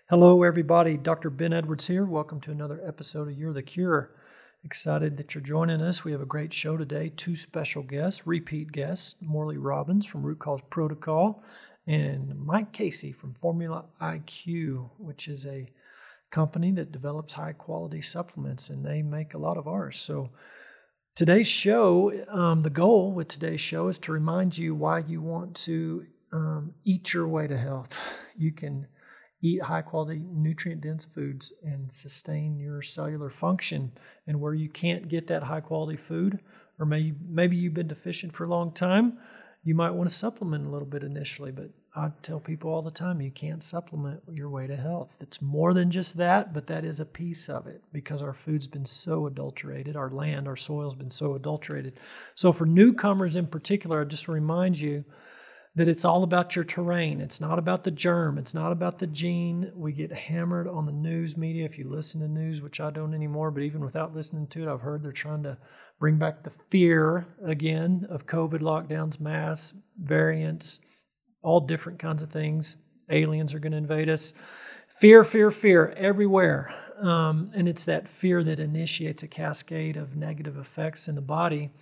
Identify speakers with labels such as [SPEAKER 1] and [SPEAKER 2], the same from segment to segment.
[SPEAKER 1] Hello, everybody. Dr. Ben Edwards here. Welcome to another episode of You're the Cure. Excited that you're joining us. We have a great show today. Two special guests, repeat guests, Morley Robbins from Root Cause Protocol and Mike Casey from Formula IQ, which is a company that develops high quality supplements, and they make a lot of ours. So today's show, the goal with today's show is to remind you why you want to eat your way to health. You can eat high-quality, nutrient-dense foods and sustain your cellular function. And where you can't get that high-quality food, or maybe you've been deficient for a long time, you might want to supplement a little bit initially. But I tell people all the time, you can't supplement your way to health. It's more than just that, but that is a piece of it because our food's been so adulterated, our land, our soil's been so adulterated. So for newcomers in particular, I just remind you that it's all about your terrain. It's not about the germ. It's not about the gene. We get hammered on the news media. If you listen to news, which I don't anymore, but even without listening to it, I've heard they're trying to bring back the fear again of COVID lockdowns, mass variants, all different kinds of things. Aliens are going to invade us. Fear, fear, fear everywhere. And it's that fear that initiates a cascade of negative effects in the body.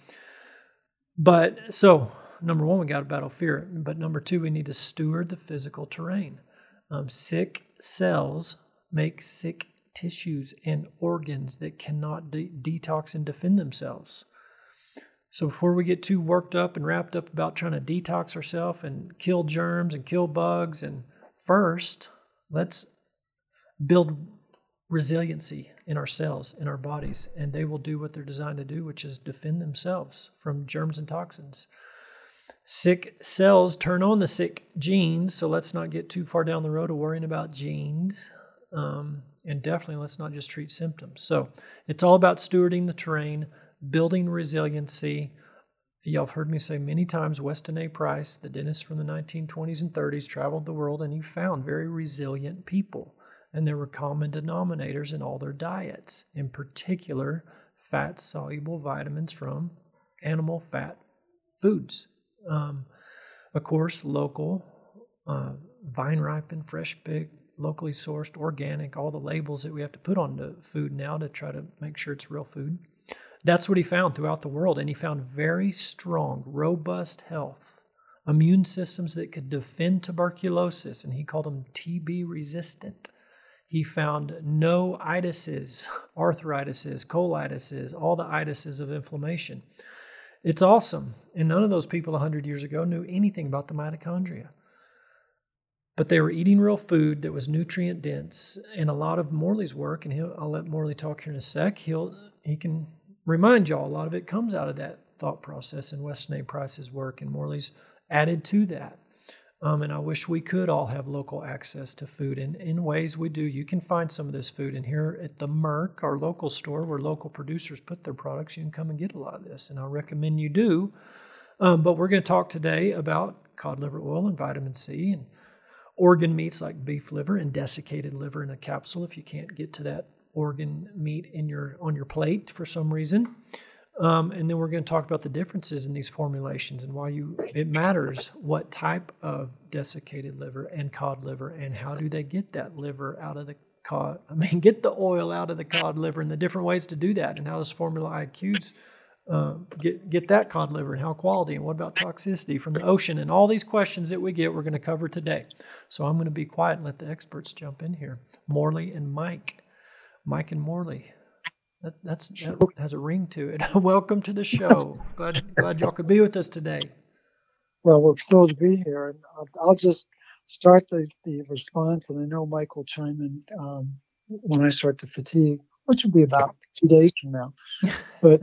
[SPEAKER 1] But so, number one, we got to battle fear. But number two, we need to steward the physical terrain. Sick cells make sick tissues and organs that cannot detox and defend themselves. So before we get too worked up and wrapped up about trying to detox ourselves and kill germs and kill bugs, and first, let's build resiliency in our cells, in our bodies, and they will do what they're designed to do, which is defend themselves from germs and toxins. Sick cells turn on the sick genes, so let's not get too far down the road of worrying about genes. And definitely let's not just treat symptoms. So it's all about stewarding the terrain, building resiliency. Y'all have heard me say many times, Weston A. Price, the dentist from the 1920s and 30s, traveled the world and he found very resilient people. And there were common denominators in all their diets, in particular, fat-soluble vitamins from animal fat foods. Of course, local, vine-ripened, fresh-picked, locally sourced, organic, all the labels that we have to put on the food now to try to make sure it's real food. That's what he found throughout the world, and he found very strong, robust health, immune systems that could defend tuberculosis, and he called them TB resistant. He found no itises, arthritises, colitis, all the itises of inflammation. It's awesome. And none of those people 100 years ago knew anything about the mitochondria. But they were eating real food that was nutrient dense. And a lot of Morley's work, and I'll let Morley talk here in a sec, he can remind y'all a lot of it comes out of that thought process in Weston A. Price's work, and Morley's added to that. And I wish we could all have local access to food. And in ways we do. You can find some of this food. And here at the Merck, our local store where local producers put their products, you can come and get a lot of this. And I recommend you do. But we're going to talk today about cod liver oil and vitamin C and organ meats like beef liver and desiccated liver in a capsule if you can't get to that organ meat on your plate for some reason. And then we're going to talk about the differences in these formulations and why it matters what type of desiccated liver and cod liver and how do they get that liver out of the cod. Get the oil out of the cod liver and the different ways to do that, and how does Formula IQs get that cod liver and how quality, and what about toxicity from the ocean, and all these questions that we get we're going to cover today. So I'm going to be quiet and let the experts jump in here. Morley and Mike and Morley. That has a ring to it. Welcome to the show. Glad y'all could be with us today.
[SPEAKER 2] Well, we're thrilled to be here. And I'll just start the response, and I know Mike will chime in when I start to fatigue, which will be about 2 days from now. But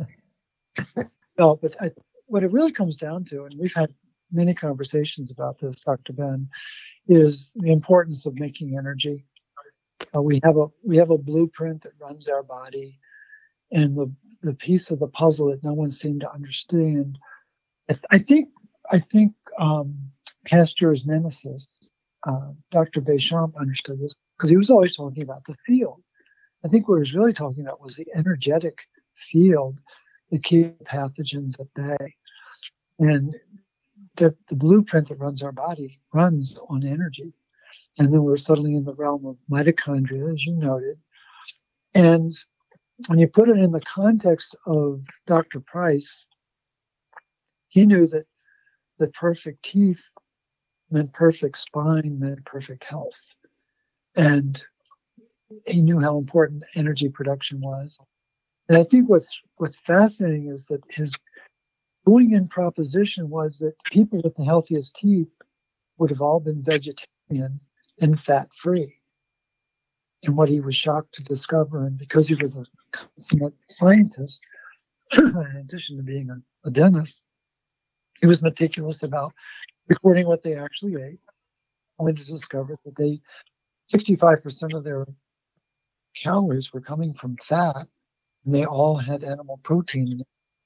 [SPEAKER 2] what it really comes down to, and we've had many conversations about this, Dr. Ben, is the importance of making energy. We have a blueprint that runs our body. And the piece of the puzzle that no one seemed to understand, I think Pasteur's nemesis, Dr. Béchamp, understood this because he was always talking about the field. I think what he was really talking about was the energetic field that keeps pathogens at bay. And the blueprint that runs our body runs on energy. And then we're settling in the realm of mitochondria, as you noted. And when you put it in the context of Dr. Price, he knew that perfect teeth meant perfect spine, meant perfect health. And he knew how important energy production was. And I think what's fascinating is that his going in proposition was that people with the healthiest teeth would have all been vegetarian and fat free. And what he was shocked to discover, and because he was a consummate scientist, in addition to being a dentist, he was meticulous about recording what they actually ate, only to discover that 65% of their calories were coming from fat, and they all had animal protein.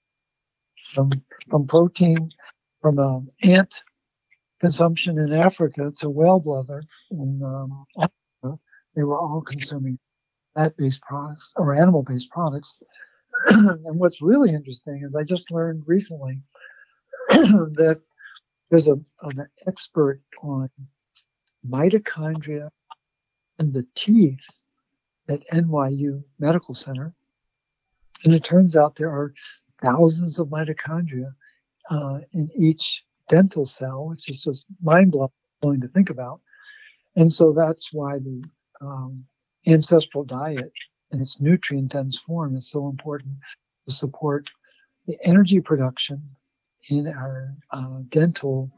[SPEAKER 2] From protein from ant consumption in Africa to whale blubber in Africa, they were all consuming fat-based products or animal-based products. And what's really interesting is I just learned recently that there's an expert on mitochondria in the teeth at NYU Medical Center. And it turns out there are thousands of mitochondria in each dental cell, which is just mind-blowing to think about. And so that's why the ancestral diet in its nutrient-dense form is so important to support the energy production in our dental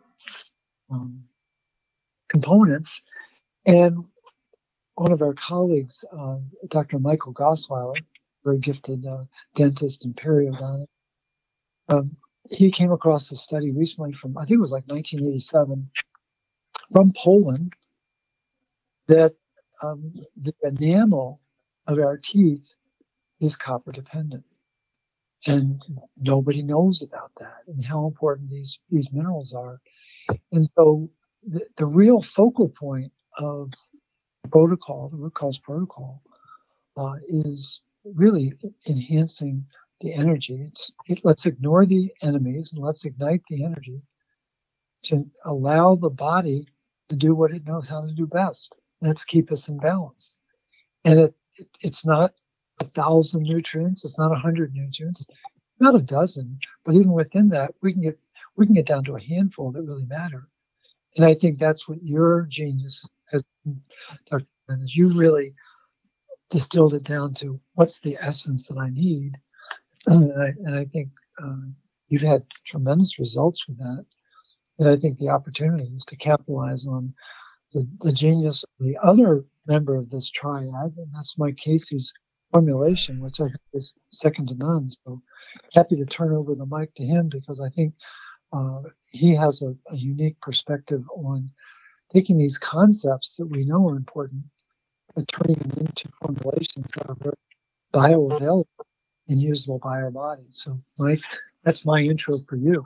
[SPEAKER 2] components. And one of our colleagues, Dr. Michael Gosweiler, very gifted dentist and periodontist, he came across a study recently from, I think it was like 1987, from Poland, that the enamel of our teeth is copper dependent. And nobody knows about that and how important these minerals are. And so the real focal point of protocol, the root cause protocol, is really enhancing the energy. Let's ignore the enemies and let's ignite the energy to allow the body to do what it knows how to do best. Let's keep us in balance. And it's not 1,000 nutrients. It's not 100 nutrients. Not a dozen. But even within that, we can get down to a handful that really matter. And I think that's what your genius has, Dr. Ben, is you really distilled it down to what's the essence that I need. And I think you've had tremendous results with that. And I think the opportunity is to capitalize on the genius of the other member of this triad, and that's Mike Casey's formulation, which I think is second to none. So happy to turn over the mic to him because I think he has a unique perspective on taking these concepts that we know are important and turning them into formulations that are very bioavailable and usable by our body. So, Mike, that's my intro for you.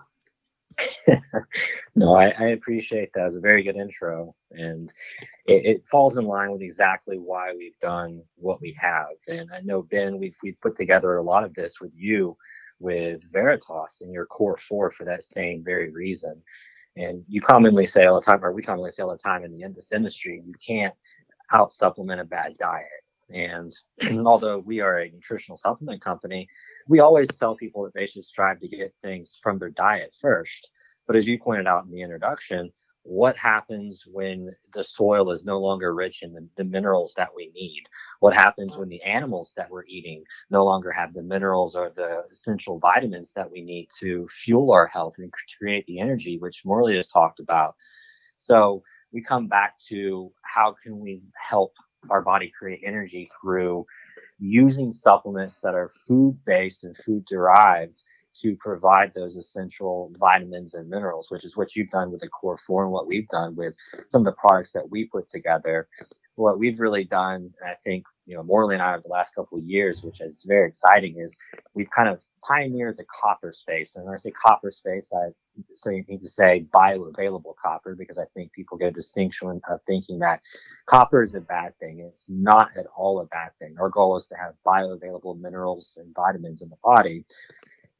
[SPEAKER 3] No, I appreciate that. It's a very good intro, and it falls in line with exactly why we've done what we have. And I know, Ben, we've put together a lot of this with you, with Veritas and your Core 4 for that same very reason. And you commonly say all the time, or we commonly say all the time in this industry, you can't out supplement a bad diet. And although we are a nutritional supplement company, we always tell people that they should strive to get things from their diet first. But as you pointed out in the introduction, what happens when the soil is no longer rich in the minerals that we need? What happens when the animals that we're eating no longer have the minerals or the essential vitamins that we need to fuel our health and create the energy, which Morley has talked about? So we come back to how can we help our body create energy through using supplements that are food-based and food-derived to provide those essential vitamins and minerals, which is what you've done with the Core 4 and what we've done with some of the products that we put together. What we've really done, and I think, Morley and I over the last couple of years, which is very exciting, is we've kind of pioneered the copper space. And when I say copper space, I need to say bioavailable copper, because I think people get a distinction of thinking that copper is a bad thing. It's not at all a bad thing. Our goal is to have bioavailable minerals and vitamins in the body.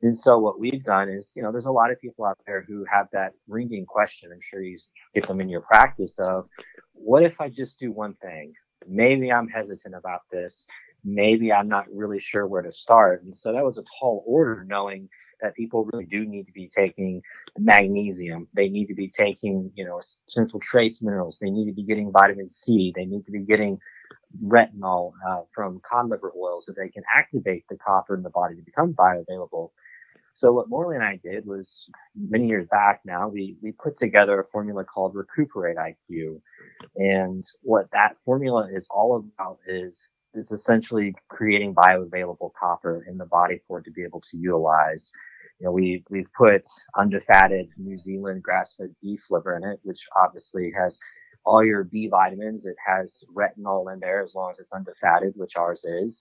[SPEAKER 3] And so what we've done is, there's a lot of people out there who have that ringing question. I'm sure you get them in your practice of, what if I just do one thing? Maybe I'm hesitant about this. Maybe I'm not really sure where to start. And so that was a tall order, knowing that people really do need to be taking magnesium. They need to be taking, essential trace minerals. They need to be getting vitamin C. They need to be getting retinol from cod liver oil so they can activate the copper in the body to become bioavailable. So what Morley and I did was, many years back now, we put together a formula called Recuperate IQ. And what that formula is all about is it's essentially creating bioavailable copper in the body for it to be able to utilize. We've put undefatted New Zealand grass-fed beef liver in it, which obviously has all your B vitamins. It has retinol in there as long as it's undefatted, which ours is.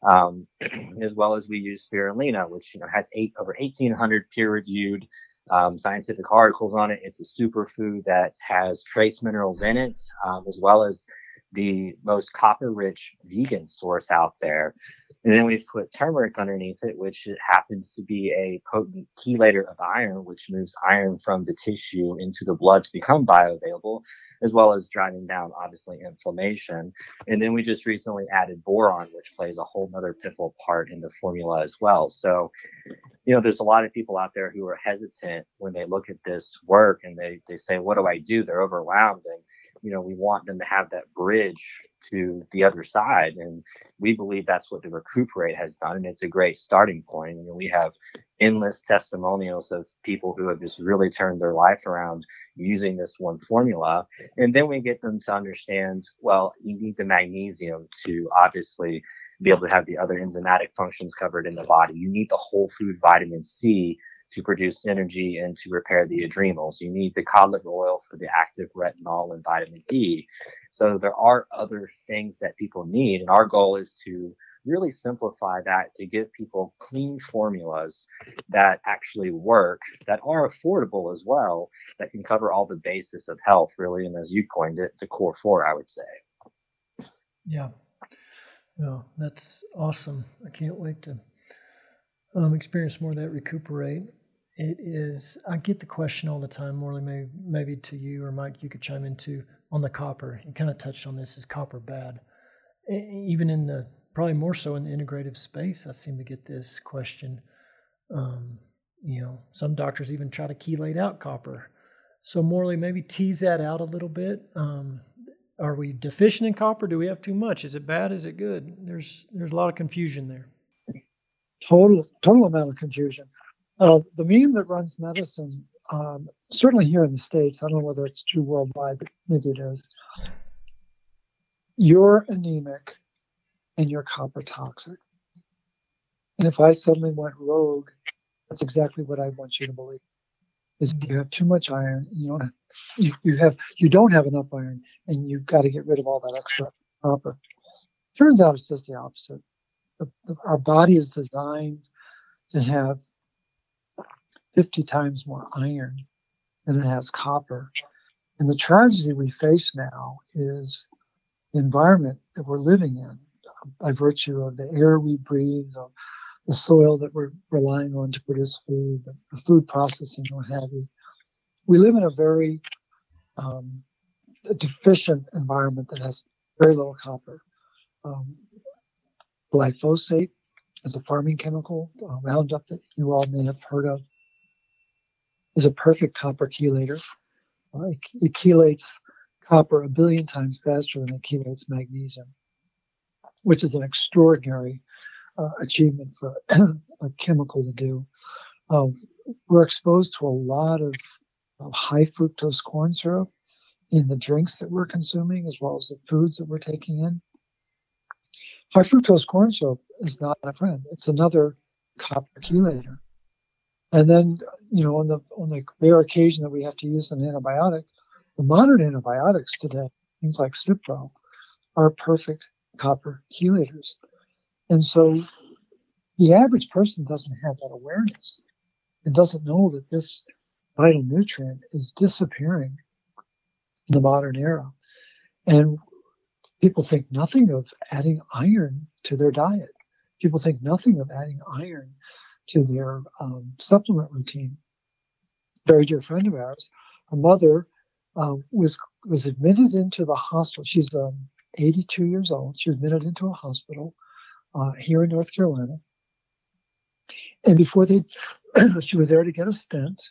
[SPEAKER 3] As well as we use spirulina, which has over 1,800 peer-reviewed scientific articles on it. It's a superfood that has trace minerals in it, as well as the most copper-rich vegan source out there. And then we've put turmeric underneath it, which it happens to be a potent chelator of iron, which moves iron from the tissue into the blood to become bioavailable, as well as driving down, obviously, inflammation. And then we just recently added boron, which plays a whole other pivotal part in the formula as well. So, there's a lot of people out there who are hesitant when they look at this work and they say, what do I do? They're overwhelmed. And we want them to have that bridge to the other side. And we believe that's what the Recuperate has done. And it's a great starting point. We have endless testimonials of people who have just really turned their life around using this one formula. And then we get them to understand, well, you need the magnesium to obviously be able to have the other enzymatic functions covered in the body. You need the whole food vitamin C to produce energy and to repair the adrenals. You need the cod liver oil for the active retinol and vitamin D. So there are other things that people need. And our goal is to really simplify that, to give people clean formulas that actually work, that are affordable as well, that can cover all the basis of health, really. And as you coined it, the core four, I would say.
[SPEAKER 1] Yeah. Well, that's awesome. I can't wait to experience more of that Recuperate. It is, I get the question all the time, Morley, maybe to you or Mike, you could chime in too, on the copper. You kind of touched on this, is copper bad? Even in the, probably more so in the integrative space, I seem to get this question. Some doctors even try to chelate out copper. So Morley, maybe tease that out a little bit. Are we deficient in copper? Do we have too much? Is it bad? Is it good? There's a lot of confusion there.
[SPEAKER 2] Total amount of confusion. The meme that runs medicine, certainly here in the States, I don't know whether it's true worldwide, but maybe it is. You're anemic and you're copper toxic. And if I suddenly went rogue, that's exactly what I want you to believe. Is you have too much iron, and you don't have enough iron, and you've got to get rid of all that extra copper. Turns out it's just the opposite. Our body is designed to have 50 times more iron than it has copper. And the tragedy we face now is the environment that we're living in by virtue of the air we breathe, the soil that we're relying on to produce food, the food processing, what have you. We live in a very deficient environment that has very little copper. Glyphosate is a farming chemical, Roundup, that you all may have heard of, is a perfect copper chelator. It chelates copper 1 billion times faster than it chelates magnesium, which is an extraordinary achievement for a chemical to do. We're exposed to a lot of high fructose corn syrup in the drinks that we're consuming, as well as the foods that we're taking in. High fructose corn syrup is not a friend. It's another copper chelator. And then, on the rare occasion that we have to use an antibiotic, the modern antibiotics today, things like Cipro, are perfect copper chelators. And so the average person doesn't have that awareness and doesn't know that this vital nutrient is disappearing in the modern era. And people think nothing of adding iron to their diet. People think nothing of adding iron to their supplement routine. Very dear friend of ours, her mother was admitted into the hospital. She's 82 years old. She was admitted into a hospital here in North Carolina. And before she was there to get a stent,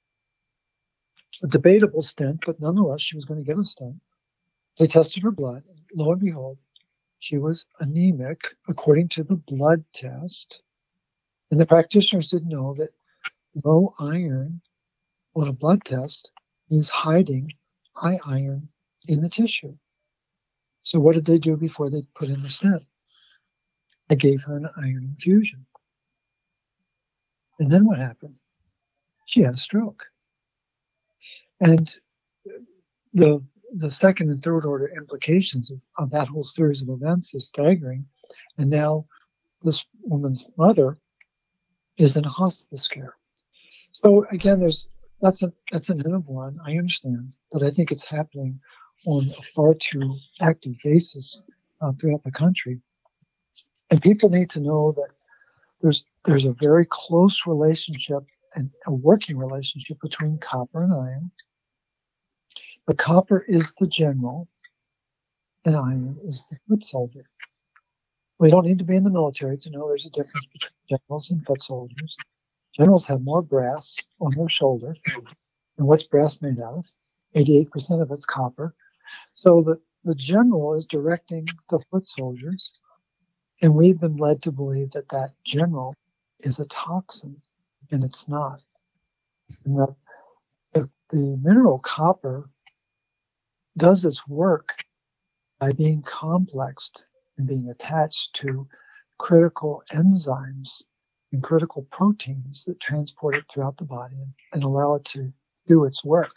[SPEAKER 2] a debatable stent, but nonetheless, she was going to get a stent. They tested her blood. And lo and behold, she was anemic according to the blood test. And the practitioners didn't know that low iron on a blood test is hiding high iron in the tissue. So what did they do before they put in the stent? They gave her an iron infusion. And then what happened? She had a stroke. And the second and third order implications of that whole series of events is staggering. And now this woman's mother is in hospice care. So again, that's an N of one, I understand, but I think it's happening on a far too active basis throughout the country. And people need to know that there's a very close relationship and a working relationship between copper and iron. But copper is the general and iron is the foot soldier. We don't need to be in the military to know there's a difference between generals and foot soldiers. Generals have more brass on their shoulder. And what's brass made out of? 88% of it's copper. So the general is directing the foot soldiers. And we've been led to believe that general is a toxin, and it's not. And the mineral copper does its work by being complexed and being attached to critical enzymes and critical proteins that transport it throughout the body and allow it to do its work.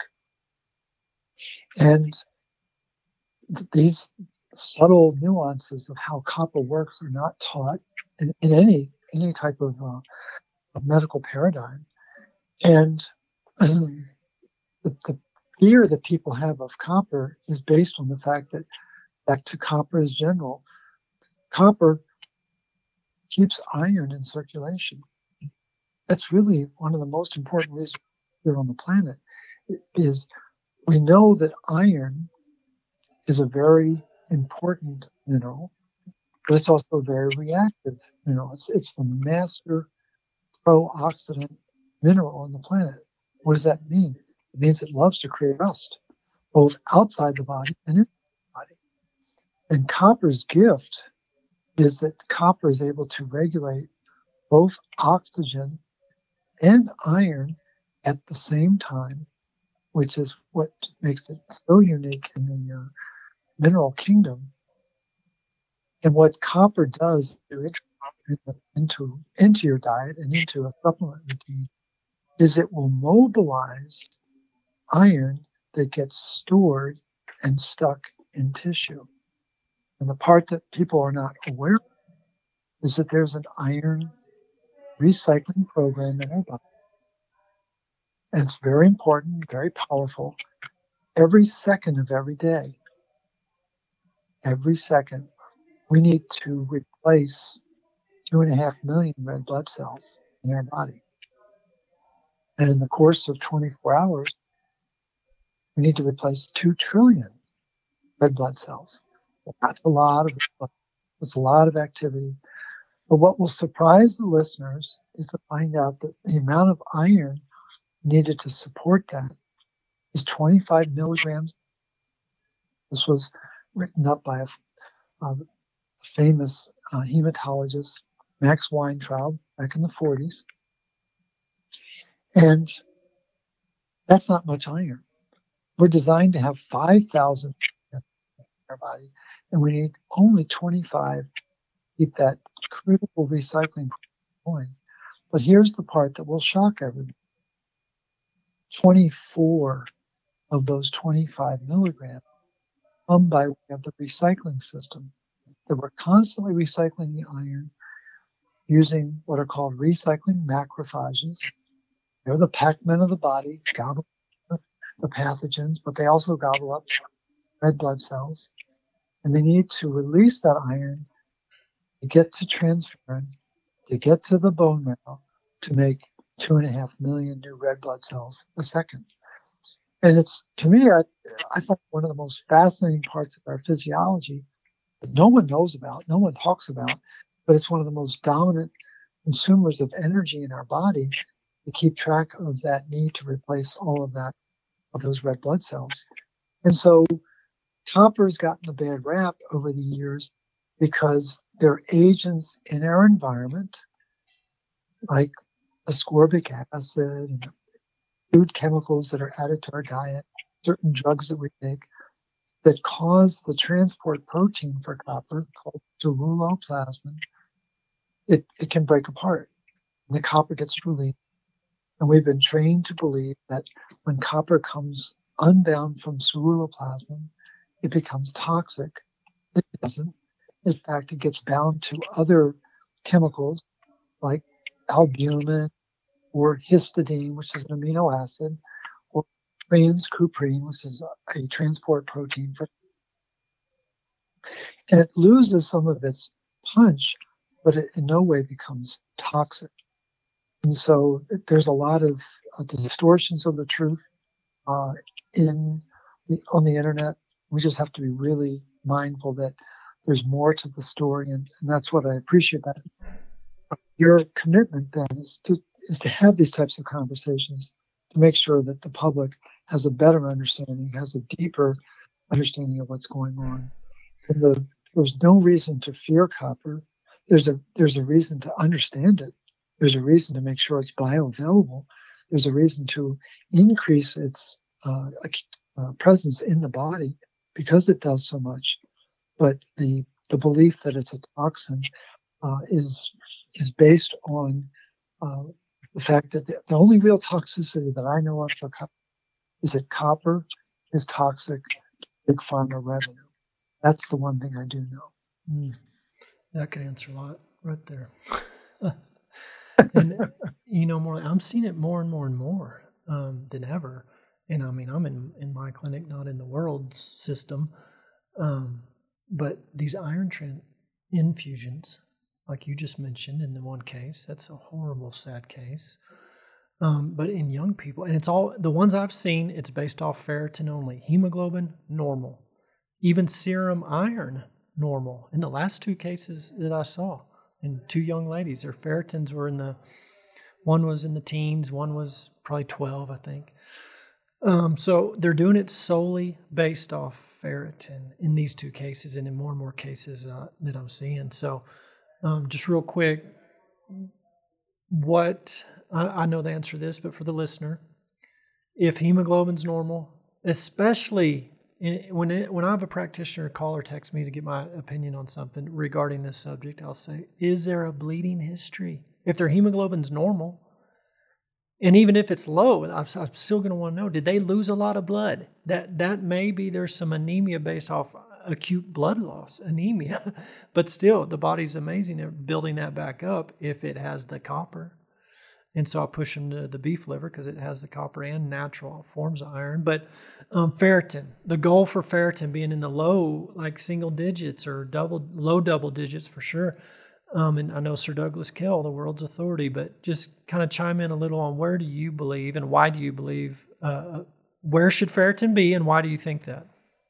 [SPEAKER 2] And these subtle nuances of how copper works are not taught in any type of medical paradigm. And the fear that people have of copper is based on the fact that back to copper as general, copper keeps iron in circulation. That's really one of the most important reasons here on the planet is we know that iron is a very important mineral, but it's also a very reactive mineral. It's the master pro-oxidant mineral on the planet. What does that mean? It means it loves to create rust, both outside the body and in the body. And copper's gift is that copper is able to regulate both oxygen and iron at the same time, which is what makes it so unique in the mineral kingdom. And what copper does into your diet and into a supplement routine is it will mobilize iron that gets stored and stuck in tissue. And the part that people are not aware of is that there's an iron recycling program in our body. And it's very important, very powerful. Every second of every day, every second, we need to replace 2.5 million red blood cells in our body. And in the course of 24 hours, we need to replace 2 trillion red blood cells. That's a lot of activity. But what will surprise the listeners is to find out that the amount of iron needed to support that is 25 milligrams. This was written up by a famous hematologist, Max Weintraub, back in the 40s. And that's not much iron. We're designed to have 5,000 in our body, and we need only 25 to keep that critical recycling going. But here's the part that will shock everybody. 24 of those 25 milligrams come by way of the recycling system. That we're constantly recycling the iron using what are called recycling macrophages. They're the Pac-Men of the body, gobble up the pathogens, but they also gobble up red blood cells. And they need to release that iron to get to transferrin, to get to the bone marrow, to make 2.5 million new red blood cells a second. And it's, to me, I find one of the most fascinating parts of our physiology that no one knows about, no one talks about, but it's one of the most dominant consumers of energy in our body to keep track of that need to replace all of that, of those red blood cells. And so copper's gotten a bad rap over the years because they're agents in our environment, like ascorbic acid and food chemicals that are added to our diet, certain drugs that we take, that cause the transport protein for copper called ceruloplasmin. It can break apart, and the copper gets released. And we've been trained to believe that when copper comes unbound from ceruloplasmin, it becomes toxic. It doesn't. In fact, it gets bound to other chemicals like albumin or histidine, which is an amino acid, or transcuprine, which is a transport protein. And it loses some of its punch, but it in no way becomes toxic. And so there's a lot of distortions of the truth on the internet. We just have to be really mindful that there's more to the story, and that's what I appreciate about it. Your commitment then is to have these types of conversations to make sure that the public has a better understanding, has a deeper understanding of what's going on. And there's no reason to fear copper. There's a reason to understand it. There's a reason to make sure it's bioavailable. There's a reason to increase its presence in the body because it does so much. But the belief that it's a toxin is based on the fact that the only real toxicity that I know of for copper is that copper is toxic to big pharma revenue. That's the one thing I do know.
[SPEAKER 1] That could answer a lot right there. And, I'm seeing it more and more and more than ever. And I mean, I'm in my clinic, not in the world's system. But these iron infusions, like you just mentioned in the one case, that's a horrible, sad case. But in young people, and it's all, the ones I've seen, it's based off ferritin only. Hemoglobin, normal. Even serum iron, normal. In the last two cases that I saw, in two young ladies, their ferritins were one was in the teens, one was probably 12, I think. So they're doing it solely based off ferritin in these two cases and in more and more cases that I'm seeing. So just real quick, I know the answer to this, but for the listener, if hemoglobin's normal, especially when I have a practitioner call or text me to get my opinion on something regarding this subject, I'll say, is there a bleeding history? If their hemoglobin's normal, and even if it's low, I'm still going to want to know, did they lose a lot of blood? That may be there's some anemia based off acute blood loss, anemia. But still, the body's amazing at building that back up if it has the copper. And so I push them to the beef liver because it has the copper and natural forms of iron. But ferritin, the goal for ferritin being in the low, like single digits or low double digits for sure. And I know Sir Douglas Kell, the world's authority, but just kind of chime in a little on where do you believe and why do you believe, where should ferritin be and why do you think that?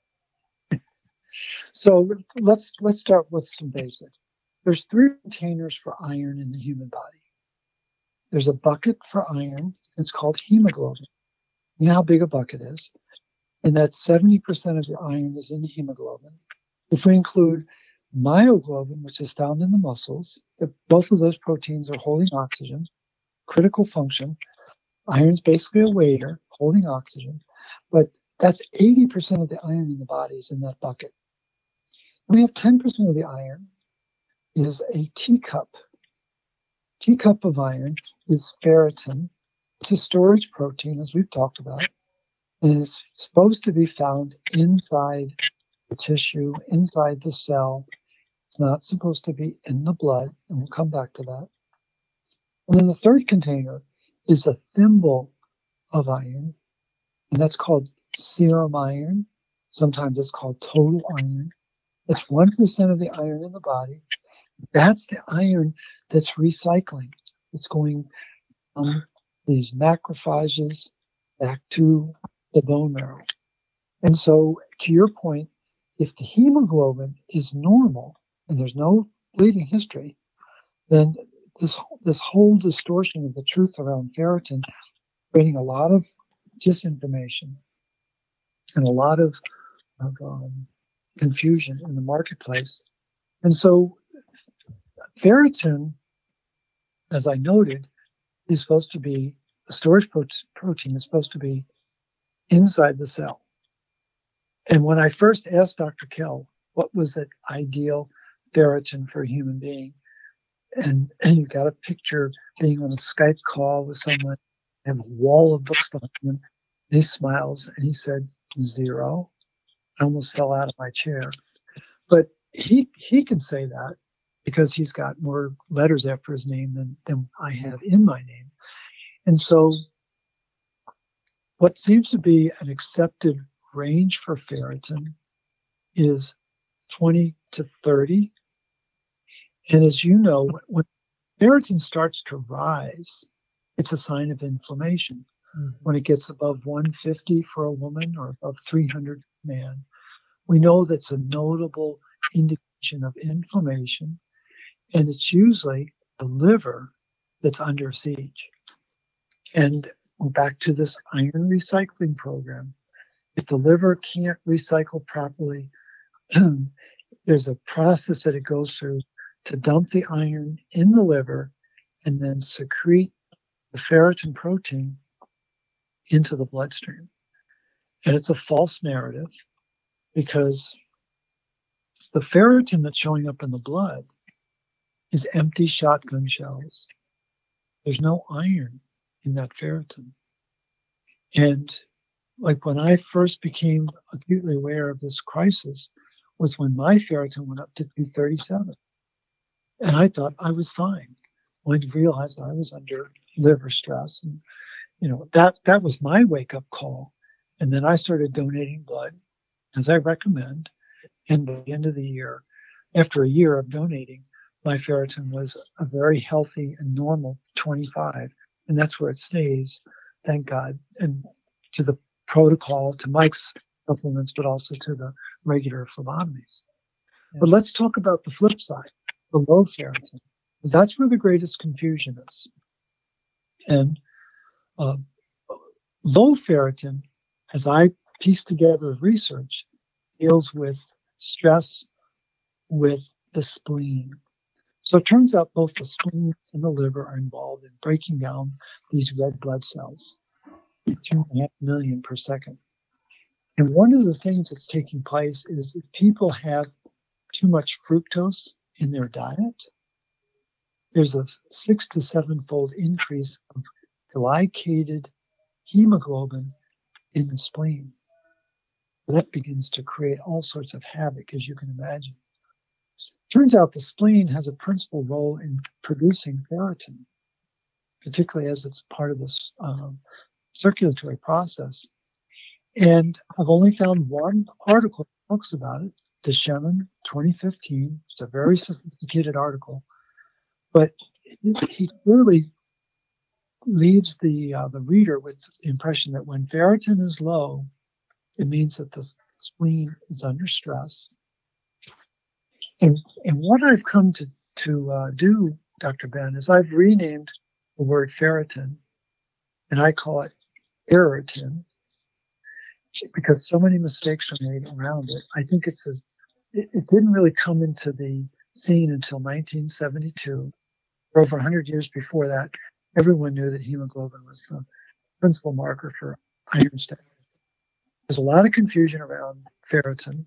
[SPEAKER 2] So let's start with some basics. There's 3 containers for iron in the human body. There's a bucket for iron. It's called hemoglobin. You know how big a bucket is? And that 70% of your iron is in hemoglobin. If we include myoglobin, which is found in the muscles, both of those proteins are holding oxygen, critical function. Iron's basically a waiter holding oxygen, but that's 80% of the iron in the body is in that bucket. And we have 10% of the iron is a teacup. Teacup of iron is ferritin. It's a storage protein, as we've talked about, and it's supposed to be found inside the tissue, inside the cell. It's not supposed to be in the blood, and we'll come back to that. And then the third container is a thimble of iron, and that's called serum iron. Sometimes it's called total iron. It's 1% of the iron in the body. That's the iron that's recycling. It's going these macrophages back to the bone marrow. And so, to your point, if the hemoglobin is normal and there's no bleeding history, then this whole distortion of the truth around ferritin, creating a lot of disinformation and a lot of confusion in the marketplace. And so, ferritin, as I noted, is supposed to be the storage protein is supposed to be inside the cell. And when I first asked Dr. Kell what was the ideal ferritin for a human being, and you got a picture being on a Skype call with someone and a wall of books behind him, and he smiles and he said 0. I almost fell out of my chair. But he can say that because he's got more letters after his name than I have in my name. And so what seems to be an accepted range for ferritin is 20 to 30. And as you know, when ferritin starts to rise, it's a sign of inflammation. Mm-hmm. When it gets above 150 for a woman or above 300 for a man, we know that's a notable indication of inflammation. And it's usually the liver that's under siege. And back to this iron recycling program. If the liver can't recycle properly, there's a process that it goes through to dump the iron in the liver and then secrete the ferritin protein into the bloodstream. And it's a false narrative because the ferritin that's showing up in the blood is empty shotgun shells. There's no iron in that ferritin. And like when I first became acutely aware of this crisis was when my ferritin went up to 237. And I thought I was fine. When I realized I was under liver stress. And, that was my wake-up call. And then I started donating blood, as I recommend. And by the end of the year, after a year of donating, my ferritin was a very healthy and normal 25. And that's where it stays, thank God. And to the protocol, to Mike's supplements, but also to the regular phlebotomies. Yeah. But let's talk about the flip side, the low ferritin, because that's where the greatest confusion is. And low ferritin, as I piece together the research, deals with stress with the spleen. So it turns out both the spleen and the liver are involved in breaking down these red blood cells, 2.5 million per second. And one of the things that's taking place is if people have too much fructose in their diet, there's a 6 to 7-fold increase of glycated hemoglobin in the spleen. That begins to create all sorts of havoc, as you can imagine. Turns out the spleen has a principal role in producing ferritin, particularly as it's part of this circulatory process. And I've only found one article that talks about it, Deshemin, 2015. It's a very sophisticated article, but he clearly leaves the reader with the impression that when ferritin is low, it means that the spleen is under stress. And what I've come to do, Dr. Ben, is I've renamed the word ferritin, and I call it ferritin, because so many mistakes are made around it. I think it didn't really come into the scene until 1972. For over 100 years before that, everyone knew that hemoglobin was the principal marker for iron status. There's a lot of confusion around ferritin.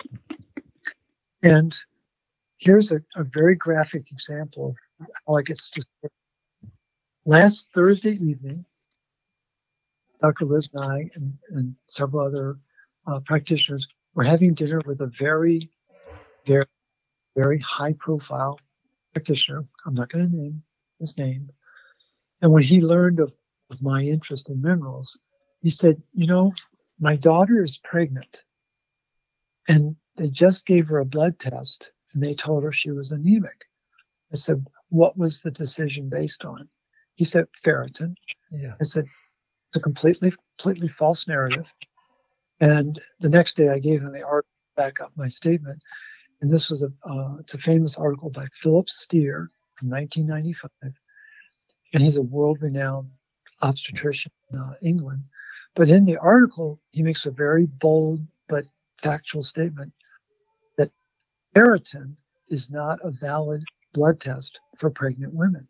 [SPEAKER 2] And here's a very graphic example of how it gets distorted. Last Thursday evening, Dr. Liz and I and several other practitioners were having dinner with a very, very, very high-profile practitioner. I'm not going to name his name. And when he learned of my interest in minerals, he said, my daughter is pregnant, and they just gave her a blood test, and they told her she was anemic. I said, what was the decision based on? He said ferritin.
[SPEAKER 1] Yeah.
[SPEAKER 2] I said, it's a completely false narrative. And the next day I gave him the article to back up my statement. And this was it's a famous article by Philip Steer from 1995. And he's a world-renowned obstetrician in England. But in the article, he makes a very bold but factual statement that ferritin is not a valid blood test for pregnant women.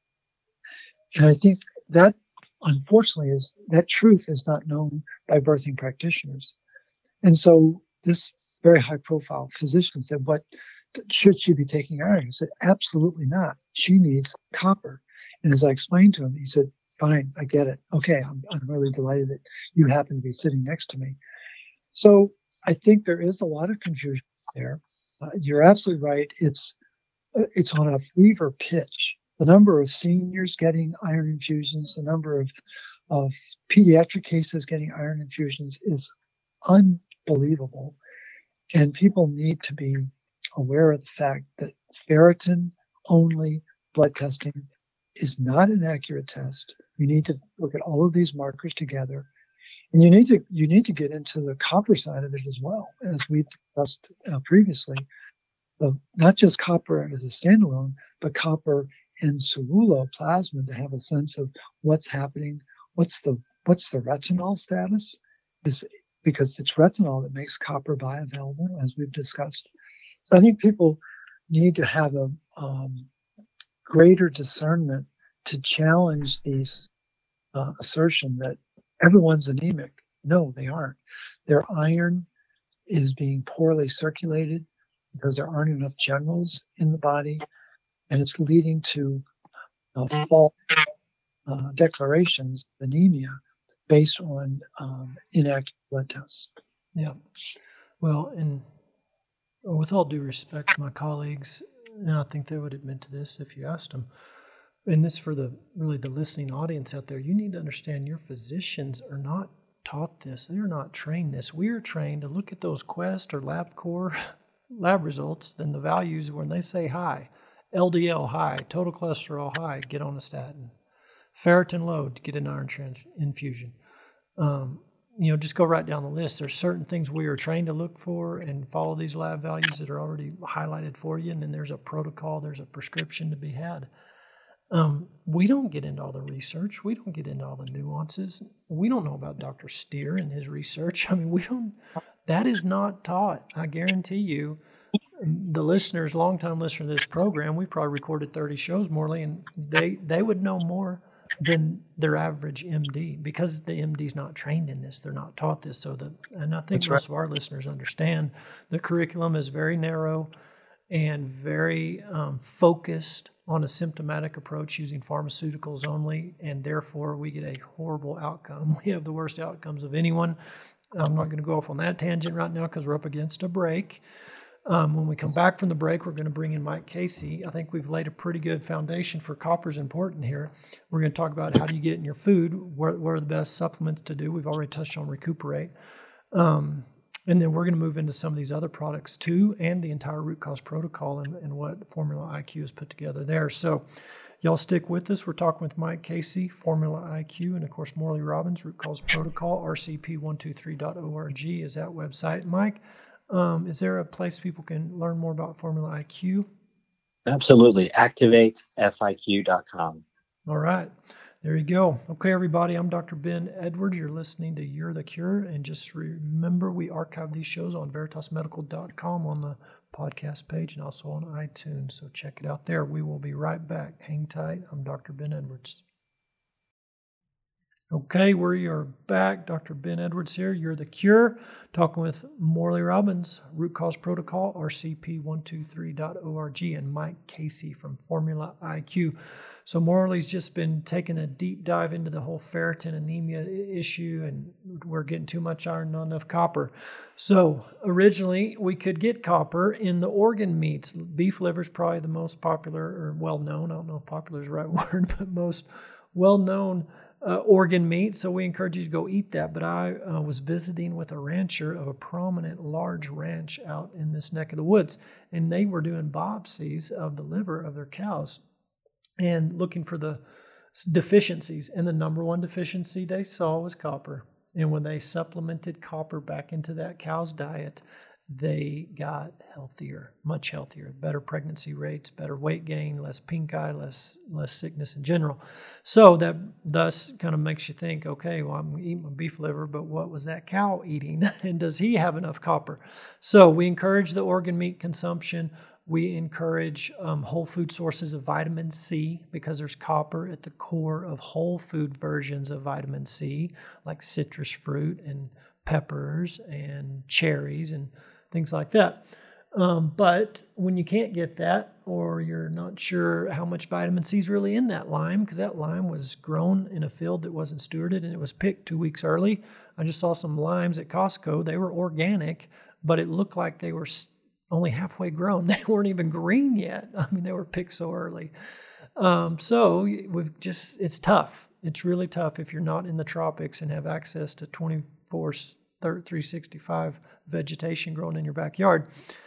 [SPEAKER 2] And I think that, unfortunately, that truth is not known by birthing practitioners. And so this very high-profile physician said, "What should she be taking iron?" I said, "Absolutely not. She needs copper." And as I explained to him, he said, "Fine, I get it. Okay, I'm really delighted that you happen to be sitting next to me." So I think there is a lot of confusion there. You're absolutely right. It's on a fever pitch. The number of seniors getting iron infusions, the number of pediatric cases getting iron infusions is unbelievable. And people need to be aware of the fact that ferritin only blood testing is not an accurate test. You need to look at all of these markers together. And you need to get into the copper side of it as well, as we discussed previously. Not just copper as a standalone, but copper and ceruloplasmin to have a sense of what's happening. What's the retinol status? Because it's retinol that makes copper bioavailable, as we've discussed. So I think people need to have a greater discernment to challenge these assertion that everyone's anemic. No, they aren't. Their iron is being poorly circulated because there aren't enough generals in the body, and it's leading to false declarations of anemia based on inaccurate blood tests.
[SPEAKER 1] Yeah. Well, and with all due respect to my colleagues, and I think they would admit to this if you asked them, and this for the listening audience out there, you need to understand your physicians are not taught this. They are not trained this. We are trained to look at those Quest or LabCorp lab results, then the values when they say high, LDL high, total cholesterol high, get on a statin. Ferritin low, to get an iron infusion. Just go right down the list. There's certain things we are trained to look for and follow these lab values that are already highlighted for you, and then there's a protocol, there's a prescription to be had. We don't get into all the research. We don't get into all the nuances. We don't know about Dr. Steer and his research. I mean, that is not taught. I guarantee you, the listeners, longtime listeners to this program, we probably recorded 30 shows, Morley, and they would know more than their average MD because the MD's not trained in this. They're not taught this. And I think
[SPEAKER 2] That's
[SPEAKER 1] most
[SPEAKER 2] right.
[SPEAKER 1] of our listeners understand the curriculum is very narrow and very focused on a symptomatic approach using pharmaceuticals only, and therefore we get a horrible outcome. We have the worst outcomes of anyone. I'm not going to go off on that tangent right now because we're up against a break. When we come back from the break, we're going to bring in Mike Casey. I think we've laid a pretty good foundation for copper's important here. We're going to talk about how do you get in your food, what are the best supplements to do. We've already touched on Recuperate. And then we're going to move into some of these other products too, and the entire root cause protocol and what Formula IQ has put together there. So y'all stick with us. We're talking with Mike Casey, Formula IQ, and of course Morley Robbins, Root Cause Protocol, rcp123.org is that website. Mike, is there a place people can learn more about Formula IQ?
[SPEAKER 3] Absolutely. ActivateFIQ.com.
[SPEAKER 1] All right. There you go. Okay, everybody, I'm Dr. Ben Edwards. You're listening to You're the Cure. And just remember, we archive these shows on veritasmedical.com on the podcast page and also on iTunes. So check it out there. We will be right back. Hang tight. I'm Dr. Ben Edwards. Okay, we are back. Dr. Ben Edwards here. You're the Cure. Talking with Morley Robbins, Root Cause Protocol, rcp123.org, and Mike Casey from Formula IQ. So Morley's just been taking a deep dive into the whole ferritin anemia issue, and we're getting too much iron, not enough copper. So originally, we could get copper in the organ meats. Beef liver is probably the most popular or well-known. I don't know if popular is the right word, but most well-known organ meat, so we encourage you to go eat that. But I was visiting with a rancher of a prominent large ranch out in this neck of the woods, and they were doing biopsies of the liver of their cows and looking for the deficiencies. And the number one deficiency they saw was copper. And when they supplemented copper back into that cow's diet, they got healthier, much healthier, better pregnancy rates, better weight gain, less pink eye, less sickness in general. So that thus kind of makes you think, okay, well, I'm eating my beef liver, but what was that cow eating? And does he have enough copper? So we encourage the organ meat consumption. We encourage whole food sources of vitamin C because there's copper at the core of whole food versions of vitamin C, like citrus fruit and peppers and cherries and things like that. But when you can't get that, or you're not sure how much vitamin C is really in that lime, because that lime was grown in a field that wasn't stewarded and it was picked 2 weeks early. I just saw some limes at Costco. They were organic, but it looked like they were only halfway grown. They weren't even green yet. I mean, they were picked so early. So it's tough. It's really tough if you're not in the tropics and have access to 365 vegetation growing in your backyard.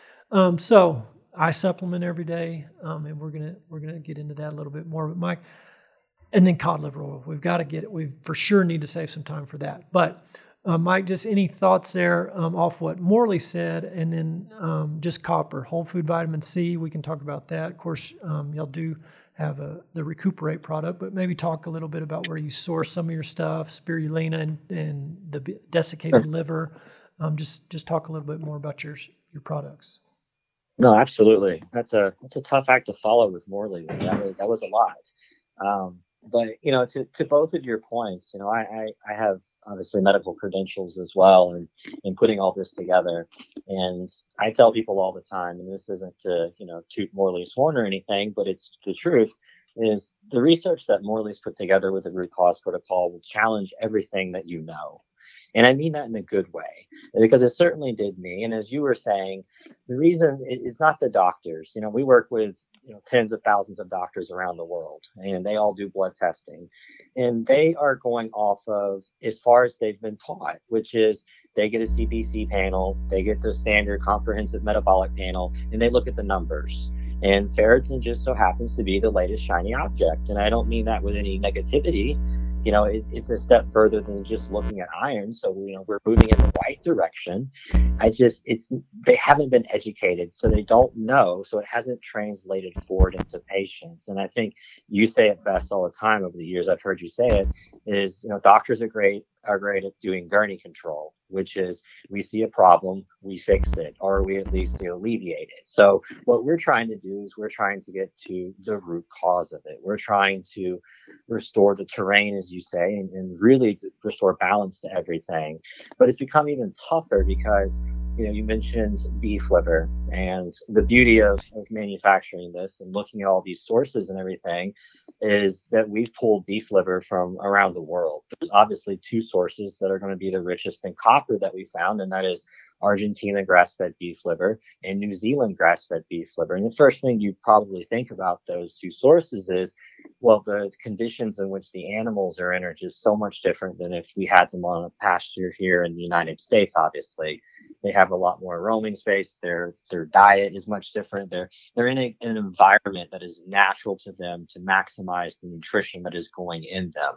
[SPEAKER 1] So I supplement every day, and we're gonna get into that a little bit more. But Mike, and then cod liver oil, we've got to get it. We for sure need to save some time for that. But Mike, just any thoughts there off what Morley said, and then just copper, whole food vitamin C. We can talk about that. Of course, y'all do have the Recuperate product, but maybe talk a little bit about where you source some of your stuff, spirulina and the desiccated liver. Just talk a little bit more about your products.
[SPEAKER 3] No, absolutely. That's a tough act to follow with Morley. That was a lot. But to both of your points, I have obviously medical credentials as well, and in putting all this together, and I tell people all the time, and this isn't to toot Morley's horn or anything, but it's the truth. Is the research that Morley's put together with the root cause protocol will challenge everything that you know. And I mean that in a good way, because it certainly did me. And as you were saying, the reason is not the doctors. We work with tens of thousands of doctors around the world, and they all do blood testing. And they are going off of as far as they've been taught, which is they get a CBC panel, they get the standard comprehensive metabolic panel, and they look at the numbers. And ferritin just so happens to be the latest shiny object. And I don't mean that with any negativity. It's a step further than just looking at iron. So, we're moving in the right direction. They haven't been educated, so they don't know. So it hasn't translated forward into patients. And I think you say it best all the time over the years. I've heard you say it is, doctors are great at doing gurney control, which is we see a problem, we fix it, or we at least alleviate it. So what we're trying to do is we're trying to get to the root cause of it. We're trying to restore the terrain, as you say, and really restore balance to everything. But it's become even tougher because you mentioned beef liver, and the beauty of manufacturing this and looking at all these sources and everything is that we've pulled beef liver from around the world. There's obviously two sources that are going to be the richest in copper that we found, and that is Argentina grass-fed beef liver and New Zealand grass-fed beef liver. And the first thing you probably think about those two sources is, well, the conditions in which the animals are in are just so much different than if we had them on a pasture here in the United States. Obviously, they have a lot more roaming space. Their diet is much different. They're in an environment that is natural to them to maximize the nutrition that is going in them.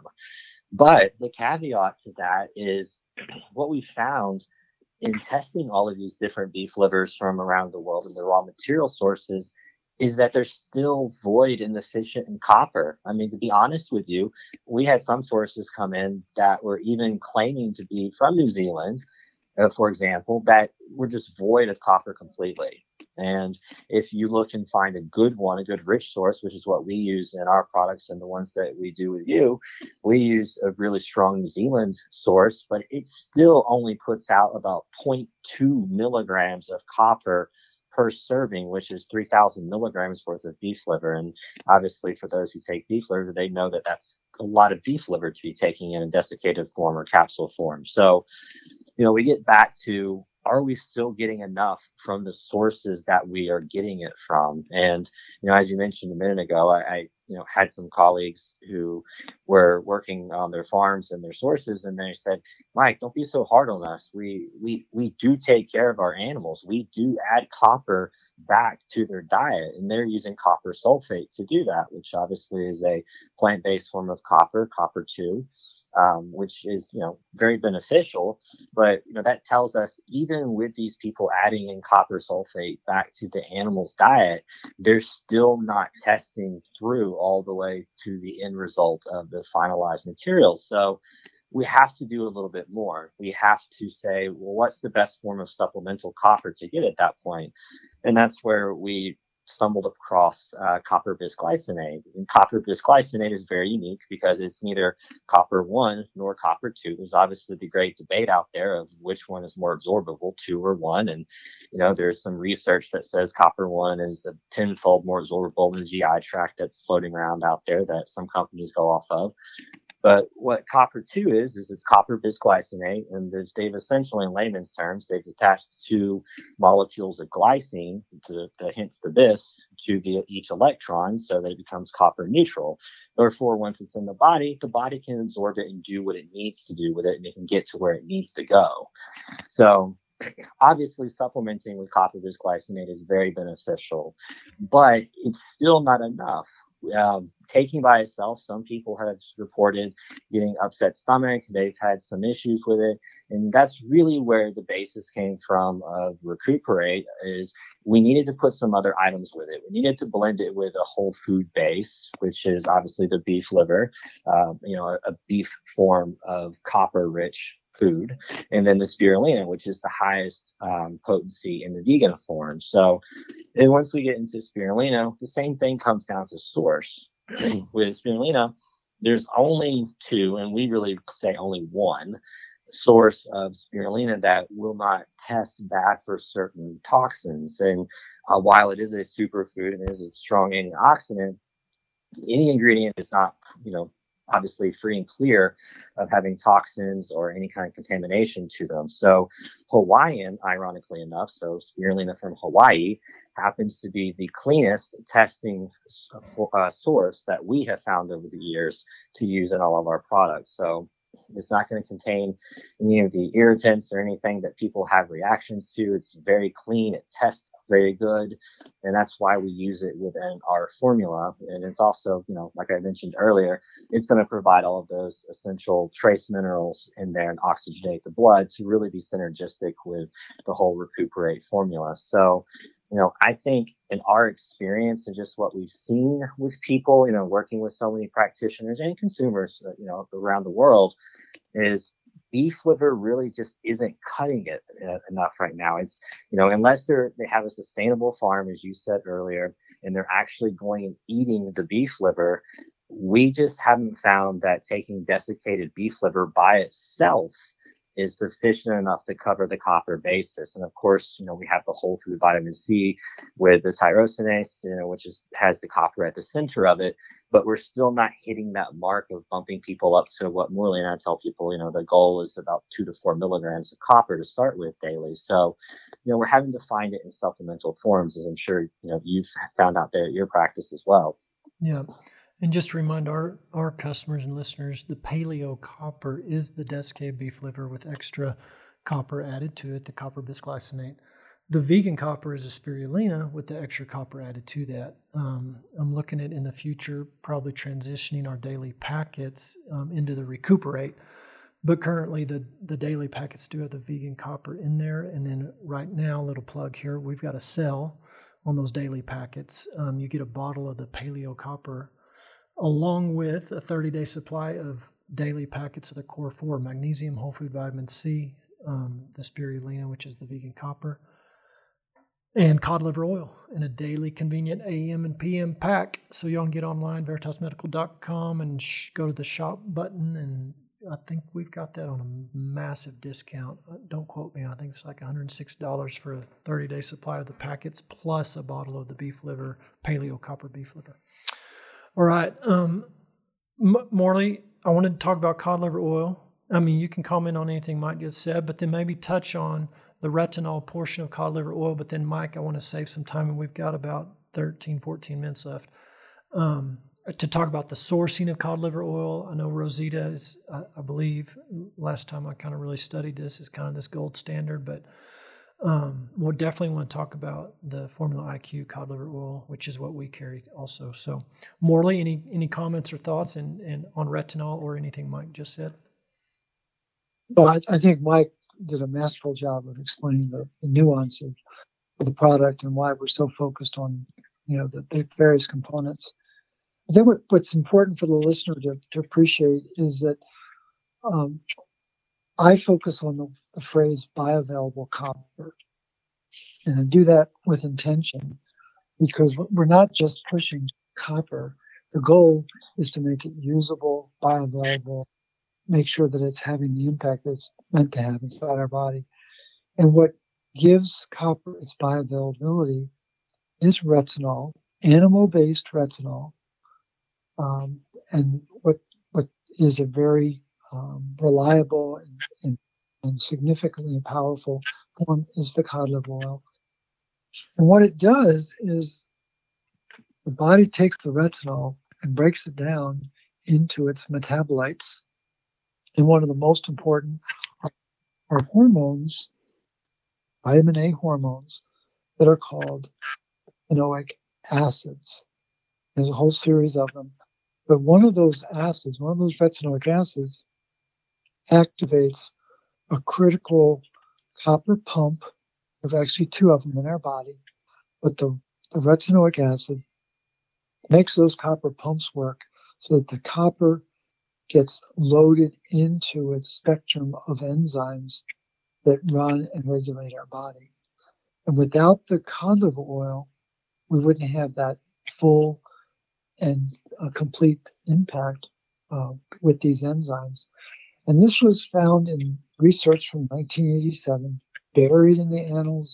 [SPEAKER 3] But the caveat to that is what we found in testing all of these different beef livers from around the world and the raw material sources is that they're still void and deficient in copper. I mean, to be honest with you, we had some sources come in that were even claiming to be from New Zealand, for example, that were just void of copper completely. And if you look and find a good one, a good rich source, which is what we use in our products and the ones that we do with you, we use a really strong New Zealand source, but it still only puts out about 0.2 milligrams of copper per serving, which is 3,000 milligrams worth of beef liver. And obviously for those who take beef liver, they know that that's a lot of beef liver to be taking in a desiccated form or capsule form. So, we get back to, are we still getting enough from the sources that we are getting it from? And, as you mentioned a minute ago, I had some colleagues who were working on their farms and their sources, and they said, Mike, don't be so hard on us. We do take care of our animals. We do add copper back to their diet, and they're using copper sulfate to do that, which obviously is a plant-based form of copper 2, which is, very beneficial. But, that tells us even with these people adding in copper sulfate back to the animal's diet, they're still not testing through all the way to the end result of the finalized material. So we have to do a little bit more. We have to say, well, what's the best form of supplemental copper to get at that point? And that's where we stumbled across copper bisglycinate. And copper bisglycinate is very unique because it's neither copper 1 nor copper 2. There's obviously the great debate out there of which one is more absorbable, 2 or 1. And, there's some research that says copper 1 is a tenfold more absorbable than the GI tract that's floating around out there that some companies go off of. But what copper 2 is it's copper bisglycinate, and they've essentially, in layman's terms, they've attached 2 molecules of glycine, hence the bis, to each electron, so that it becomes copper neutral. Therefore, once it's in the body can absorb it and do what it needs to do with it, and it can get to where it needs to go. So obviously, supplementing with copper bisglycinate is very beneficial, but it's still not enough. Taking by itself, some people have reported getting upset stomach. They've had some issues with it. And that's really where the basis came from of Recuperate, is we needed to put some other items with it. We needed to blend it with a whole food base, which is obviously the beef liver, a beef form of copper-rich food, and then the spirulina, which is the highest potency in the vegan form. So and once we get into spirulina, the same thing comes down to source. With spirulina, there's only 2, and we really say only 1 source of spirulina that will not test bad for certain toxins. And while it is a superfood and it is a strong antioxidant, any ingredient is not, obviously free and clear of having toxins or any kind of contamination to them. So Hawaiian, ironically enough, so spirulina from Hawaii happens to be the cleanest testing source that we have found over the years to use in all of our products. So it's not going to contain any of the irritants or anything that people have reactions to. It's very clean. It tests very good. And that's why we use it within our formula. And it's also, like I mentioned earlier, it's going to provide all of those essential trace minerals in there and oxygenate the blood to really be synergistic with the whole Recuperate formula. So, I think in our experience and just what we've seen with people, working with so many practitioners and consumers, around the world, is beef liver really just isn't cutting it enough right now. It's, unless they have a sustainable farm, as you said earlier, and they're actually going and eating the beef liver, we just haven't found that taking desiccated beef liver by itself is sufficient enough to cover the copper basis. And of course, we have the whole food vitamin C with the tyrosinase, which has the copper at the center of it, but we're still not hitting that mark of bumping people up to what Morley and I tell people, the goal is about 2 to 4 milligrams of copper to start with daily. So, we're having to find it in supplemental forms, as I'm sure, you've found out there at your practice as well.
[SPEAKER 1] Yeah. And just to remind our customers and listeners, the paleo copper is the desiccated beef liver with extra copper added to it, the copper bisglycinate. The vegan copper is a spirulina with the extra copper added to that. I'm looking at in the future probably transitioning our daily packets into the Recuperate, but currently the daily packets do have the vegan copper in there. And then right now, a little plug here, we've got a sale on those daily packets. You get a bottle of the paleo copper along with a 30-day supply of daily packets of the Core 4, magnesium, whole food vitamin C, the spirulina, which is the vegan copper, and cod liver oil in a daily convenient AM and PM pack. So y'all can get online, veritasmedical.com, and go to the shop button, and I think we've got that on a massive discount. Don't quote me. I think it's like $106 for a 30-day supply of the packets plus a bottle of the beef liver, paleo copper beef liver. All right. Morley, I wanted to talk about cod liver oil. I mean, you can comment on anything Mike just said, but then maybe touch on the retinol portion of cod liver oil. But then, Mike, I want to save some time, and we've got about 13, 14 minutes left. to talk about the sourcing of cod liver oil. I know Rosita is, I believe, last time I kind of really studied this, is kind of this gold standard, but we'll definitely want to talk about the Formula IQ cod liver oil, which is what we carry also. So, Morley, any comments or thoughts and on retinol or anything Mike just said?
[SPEAKER 2] Well, I think Mike did a masterful job of explaining the nuance of the product and why we're so focused on, the various components. I think what's important for the listener to appreciate is that I focus on the phrase bioavailable copper. And I do that with intention because we're not just pushing copper. The goal is to make it usable, bioavailable, make sure that it's having the impact that it's meant to have inside our body. And what gives copper its bioavailability is retinol, animal-based retinol, and what is a very reliable and significantly powerful form is the cod liver oil. And what it does is the body takes the retinol and breaks it down into its metabolites. And one of the most important are hormones, vitamin A hormones, that are called retinoic acids. There's a whole series of them. But one of those retinoic acids, activates a critical copper pump. There's actually two of them in our body. But the retinoic acid makes those copper pumps work so that the copper gets loaded into its spectrum of enzymes that run and regulate our body. And without the cod liver oil, we wouldn't have that full and complete impact with these enzymes. And this was found in research from 1987, buried in the annals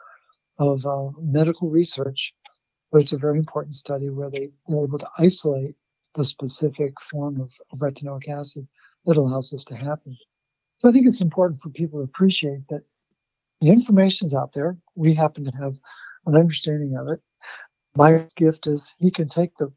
[SPEAKER 2] of medical research. But it's a very important study where they were able to isolate the specific form of retinoic acid that allows this to happen. So I think it's important for people to appreciate that the information's out there. We happen to have an understanding of it. My gift is he can take the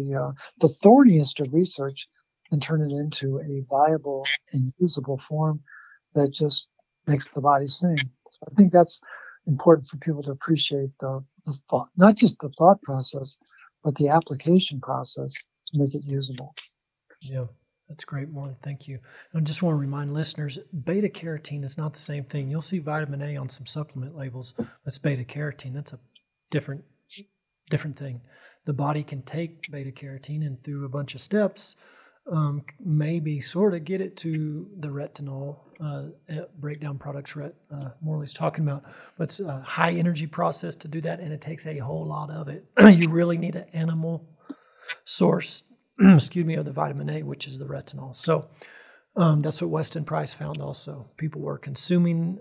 [SPEAKER 2] thorniest of research and turn it into a viable and usable form that just makes the body sing. So I think that's important for people to appreciate the thought, not just the thought process, but the application process to make it usable.
[SPEAKER 1] Yeah, that's great, Morley. Thank you. I just want to remind listeners, beta carotene is not the same thing. You'll see vitamin A on some supplement labels. That's beta carotene. That's a different thing. The body can take beta carotene and through a bunch of steps, maybe sort of get it to the retinol breakdown products Morley's talking about. But it's a high energy process to do that, and it takes a whole lot of it. You really need an animal source, of the vitamin A, which is the retinol. So that's what Weston Price found also. People were consuming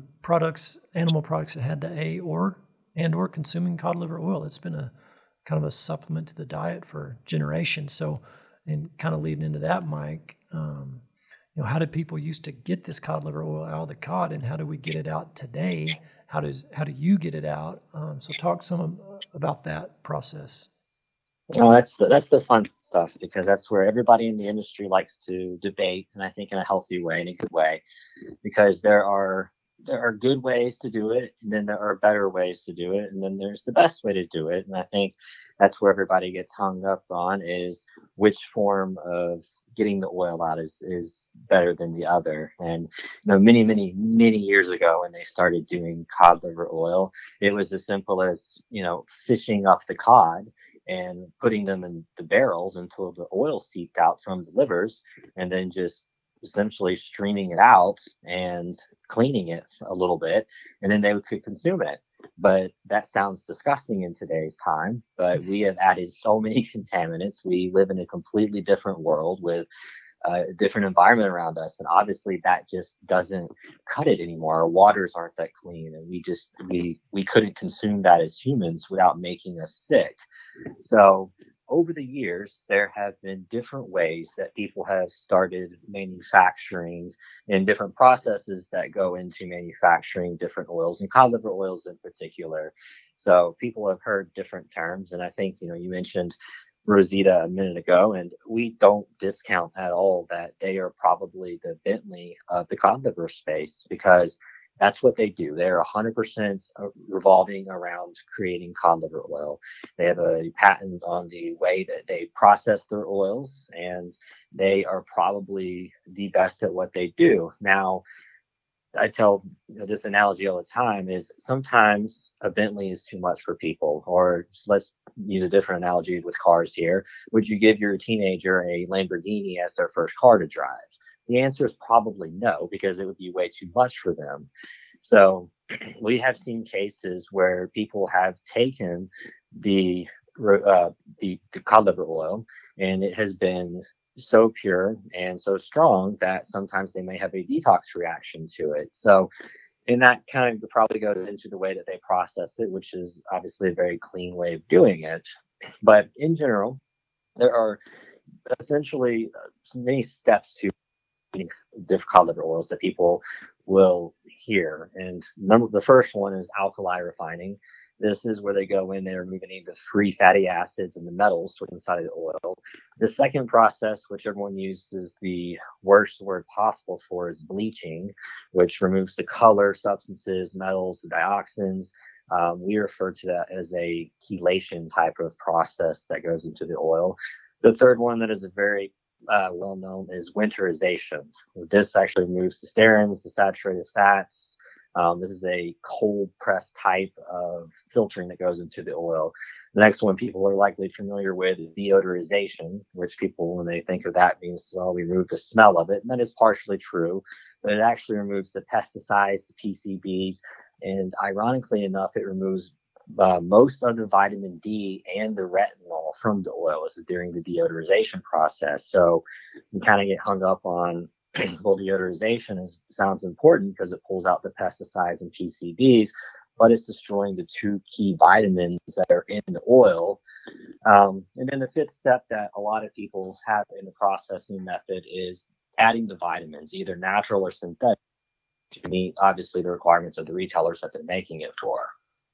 [SPEAKER 1] animal products that had the A or consuming cod liver oil. It's been a kind of a supplement to the diet for generations. So, and kind of leading into that, Mike, how did people used to get this cod liver oil out of the cod, and how do we get it out today? How do you get it out? So talk some about that process.
[SPEAKER 3] That's the fun stuff, because that's where everybody in the industry likes to debate, and I think in a healthy way, in a good way, because there are good ways to do it, and then there are better ways to do it, and then there's the best way to do it. And I think that's where everybody gets hung up on, is which form of getting the oil out is better than the other. And many, many, many years ago, when they started doing cod liver oil, it was as simple as fishing up the cod and putting them in the barrels until the oil seeped out from the livers, and then just essentially streaming it out and cleaning it a little bit, and then they could consume it. But that sounds disgusting in today's time, but we have added so many contaminants. We live in a completely different world with a different environment around us, and obviously that just doesn't cut it anymore. Our waters aren't that clean, and we couldn't consume that as humans without making us sick. So over the years, there have been different ways that people have started manufacturing, and different processes that go into manufacturing different oils, and cod liver oils in particular. So people have heard different terms, and I think you mentioned Rosita a minute ago, and we don't discount at all that they are probably the Bentley of the cod liver space, because that's what they do. They're 100% revolving around creating cod liver oil. They have a patent on the way that they process their oils, and they are probably the best at what they do. Now, I tell this analogy all the time is sometimes a Bentley is too much for people, or let's use a different analogy with cars here. Would you give your teenager a Lamborghini as their first car to drive? The answer is probably no, because it would be way too much for them. So we have seen cases where people have taken the the cod liver oil, and it has been so pure and so strong that sometimes they may have a detox reaction to it. So, and that kind of probably goes into the way that they process it, which is obviously a very clean way of doing it. But in general, there are essentially many steps to different cod liver oils that people will hear. And the first one is alkali refining. This is where they go in there removing the free fatty acids and the metals from inside of the oil. The second process, which everyone uses the worst word possible for, is bleaching, which removes the color, substances, metals, the dioxins. We refer to that as a chelation type of process that goes into the oil. The third one that is a very well known is winterization. This actually removes the sterins, the saturated fats. This is a cold press type of filtering that goes into the oil. The next one people are likely familiar with is deodorization, which people, when they think of that, means, well, we remove the smell of it. And that is partially true, but it actually removes the pesticides, the PCBs, and ironically enough, it removes most of the vitamin D and the retinol from the oils during the deodorization process. So you kind of get hung up on, well, deodorization sounds important because it pulls out the pesticides and PCBs, but it's destroying the two key vitamins that are in the oil. And then the fifth step that a lot of people have in the processing method is adding the vitamins, either natural or synthetic, to meet obviously the requirements of the retailers that they're making it for.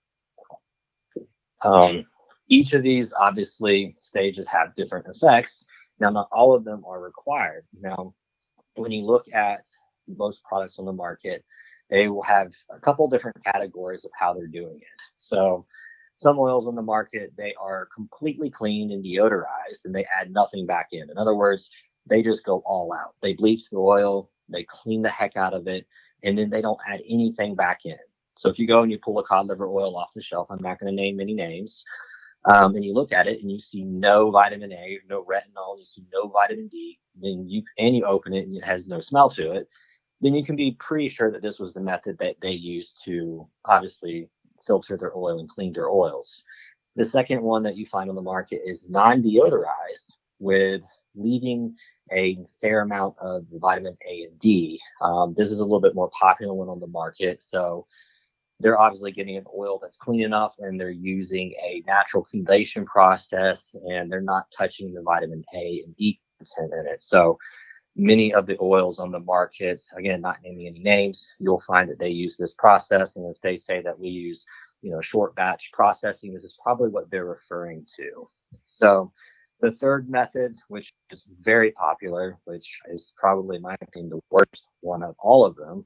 [SPEAKER 3] Each of these obviously stages have different effects. Now, not all of them are required. Now, when you look at most products on the market, they will have a couple different categories of how they're doing it. So some oils on the market, they are completely cleaned and deodorized, and they add nothing back in. In other words, they just go all out. They bleach the oil, they clean the heck out of it, and then they don't add anything back in. So if you go and you pull a cod liver oil off the shelf, I'm not going to name any names, and you look at it and you see no vitamin A, no retinol, you see no vitamin D, then you open it and it has no smell to it, then you can be pretty sure that this was the method that they used to obviously filter their oil and clean their oils. The second one that you find on the market is non-deodorized, with leaving a fair amount of vitamin A and D. This is a little bit more popular one on the market. So they're obviously getting an oil that's clean enough, and they're using a natural chelation process, and they're not touching the vitamin A and D content in it. So many of the oils on the market, again, not naming any names, you'll find that they use this process. And if they say that we use, short batch processing, this is probably what they're referring to. So the third method, which is very popular, which is probably, in my opinion, the worst one of all of them,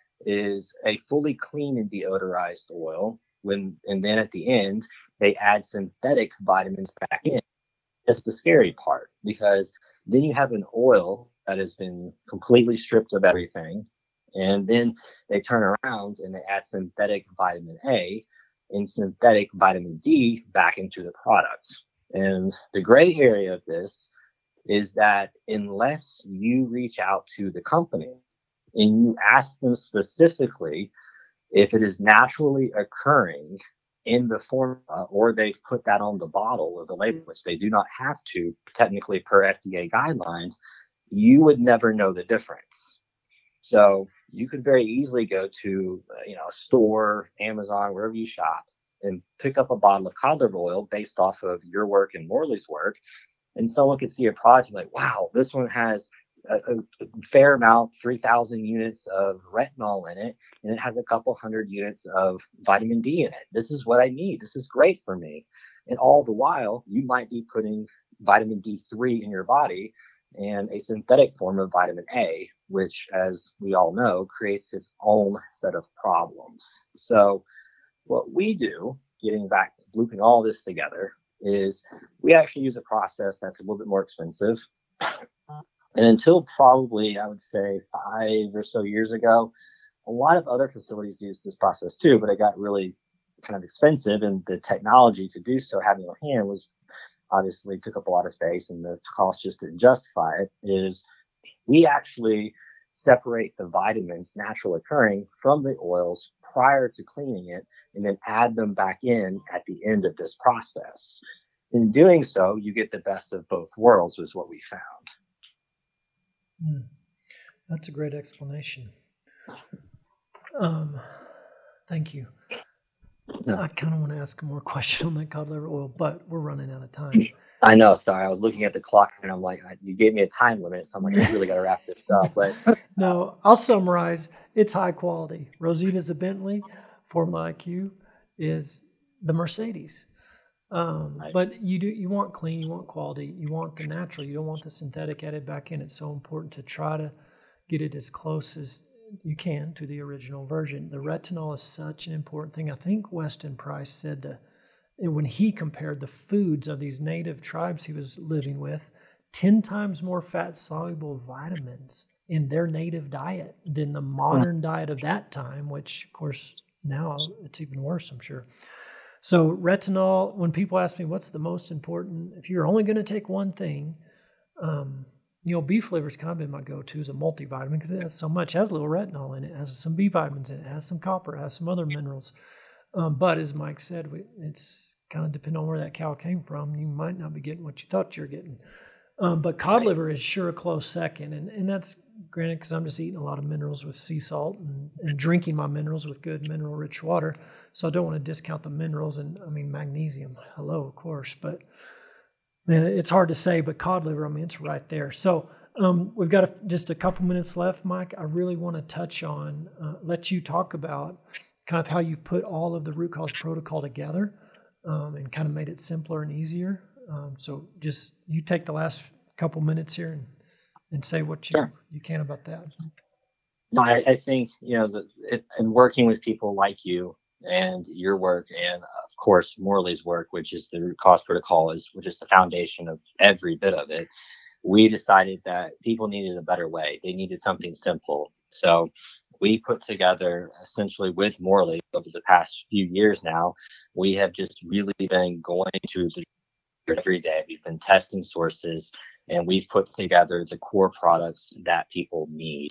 [SPEAKER 3] is a fully clean and deodorized oil. And then at the end, they add synthetic vitamins back in. That's the scary part, because then you have an oil that has been completely stripped of everything, and then they turn around and they add synthetic vitamin A and synthetic vitamin D back into the product. And the gray area of this is that unless you reach out to the company and you ask them specifically if it is naturally occurring in the formula, or they've put that on the bottle or the label, which they do not have to technically per FDA guidelines, you would never know the difference. So you could very easily go to a store, Amazon, wherever you shop, and pick up a bottle of cod liver oil based off of your work and Morley's work, and someone could see a product and like, wow, this one has a fair amount, 3,000 units of retinol in it, and it has a couple hundred units of vitamin D in it. This is what I need. This is great for me. And all the while, you might be putting vitamin D3 in your body and a synthetic form of vitamin A, which, as we all know, creates its own set of problems. So, what we do, getting back to looping all this together, is we actually use a process that's a little bit more expensive. And until probably, I would say, 5 or so years ago, a lot of other facilities use this process too, but it got really kind of expensive, and the technology to do so, having on hand, was obviously took up a lot of space, and the cost just didn't justify it. Is we actually separate the vitamins naturally occurring from the oils prior to cleaning it, and then add them back in at the end of this process. In doing so, you get the best of both worlds, is what we found.
[SPEAKER 1] That's a great explanation. Thank you.
[SPEAKER 3] No.
[SPEAKER 1] I kind of want to ask a more question on that cod liver oil, but we're running out of time.
[SPEAKER 3] I know. Sorry, I was looking at the clock and I'm like, you gave me a time limit, so I'm like, I really got to wrap this up. But
[SPEAKER 1] no, I'll summarize. It's high quality. Rosita's a Bentley. Formula IQ is the Mercedes. Right. But you want clean, you want quality, you want the natural. You don't want the synthetic added back in. It's so important to try to get it as close as you can to the original version. The retinol is such an important thing. I think Weston Price said that when he compared the foods of these native tribes he was living with, 10 times more fat-soluble vitamins in their native diet than the modern diet of that time, which, of course, now it's even worse, I'm sure. So retinol, when people ask me what's the most important, if you're only going to take one thing, beef liver's kind of been my go-to as a multivitamin because it has so much. It has a little retinol in it. It has some B vitamins in it. It has some copper. It has some other minerals. But as Mike said, it's kind of depending on where that cow came from. You might not be getting what you thought you were getting. But cod liver is sure a close second. And that's granted because I'm just eating a lot of minerals with sea salt and drinking my minerals with good mineral-rich water. So I don't want to discount the minerals. And, magnesium, hello, of course. But, man, it's hard to say. But cod liver, it's right there. So we've got just a couple minutes left, Mike. I really want to touch on, let you talk about kind of how you've put all of the root cause protocol together and kind of made it simpler and easier. So just you take the last couple minutes here and say what you can about that.
[SPEAKER 3] No, I think, and working with people like you and your work and, of course, Morley's work, which is the root cause protocol, which is the foundation of every bit of it, we decided that people needed a better way. They needed something simple. So we put together, essentially with Morley over the past few years now, we have just really been going to the every day. We've been testing sources, and we've put together the core products that people need.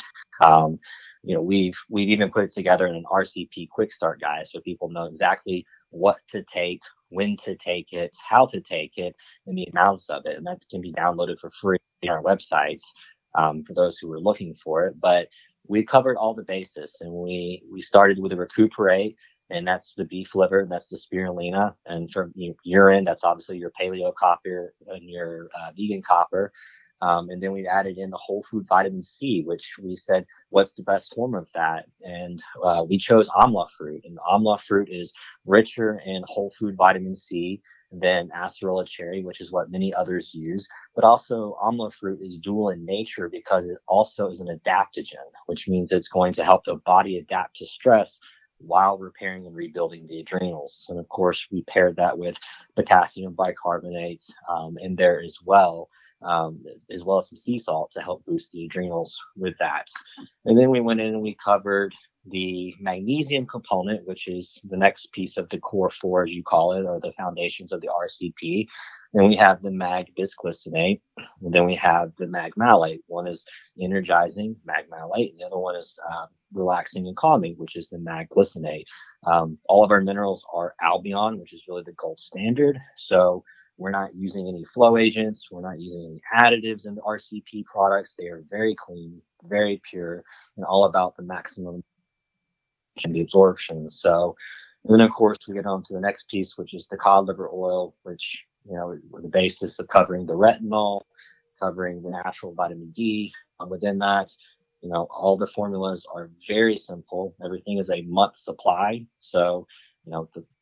[SPEAKER 3] We've even put it together in an RCP quick start guide so people know exactly what to take, when to take it, how to take it, and the amounts of it. And that can be downloaded for free on our websites for those who are looking for it. But we covered all the bases, and we started with a Recuperate, and that's the beef liver, and that's the spirulina. And from urine, that's obviously your paleo copper and your vegan copper. And then we added in the whole food vitamin C, which we said, what's the best form of that? And we chose amla fruit. And amla fruit is richer in whole food vitamin C than acerola cherry, which is what many others use. But also amla fruit is dual in nature because it also is an adaptogen, which means it's going to help the body adapt to stress while repairing and rebuilding the adrenals. And of course, we paired that with potassium bicarbonate in there as well as some sea salt to help boost the adrenals with that. And then we went in and we covered the magnesium component, which is the next piece of the core four, as you call it, or the foundations of the RCP. Then we have the mag bisglycinate, and then we have the mag malate. One is energizing, mag malate, and the other one is relaxing and calming, which is the mag glycinate. All of our minerals are Albion, which is really the gold standard. So we're not using any flow agents. We're not using any additives in the RCP products. They are very clean, very pure, and all about the maximum and the absorption. So, and then of course we get on to the next piece, which is the cod liver oil, which, the basis of covering the retinol, covering the natural vitamin D. Within that, all the formulas are very simple. Everything is a month supply. So,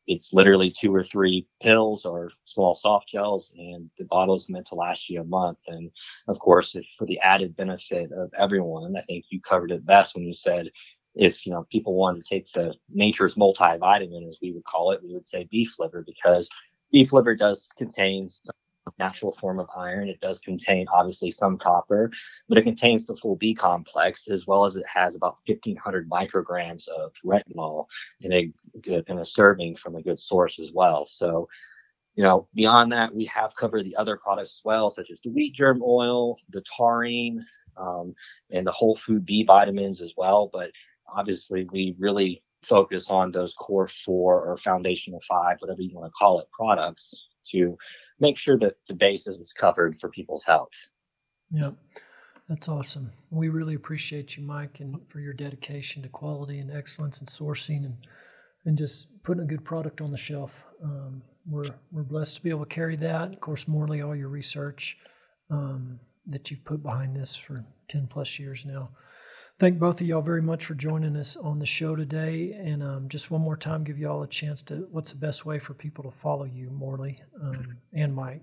[SPEAKER 3] It's literally 2 or 3 pills or small soft gels, and the bottle is meant to last you a month. And of course, if for the added benefit of everyone, I think you covered it best when you said if people wanted to take the nature's multivitamin, as we would call it, we would say beef liver, because beef liver does contain some natural form of iron. It does contain obviously some copper, but it contains the full B complex, as well as it has about 1,500 micrograms of retinol in a serving from a good source as well. So beyond that, we have covered the other products as well, such as the wheat germ oil, the taurine, and the whole food B vitamins as well. But obviously, we really focus on those core 4 or foundational 5, whatever you want to call it, products to make sure that the basis is covered for people's health.
[SPEAKER 1] Yeah, that's awesome. We really appreciate you, Mike, and for your dedication to quality and excellence in sourcing and just putting a good product on the shelf. We're blessed to be able to carry that. Of course, Morley, all your research that you've put behind this for 10 plus years now. Thank both of y'all very much for joining us on the show today. And just one more time, give y'all a chance to, what's the best way for people to follow you, Morley and Mike?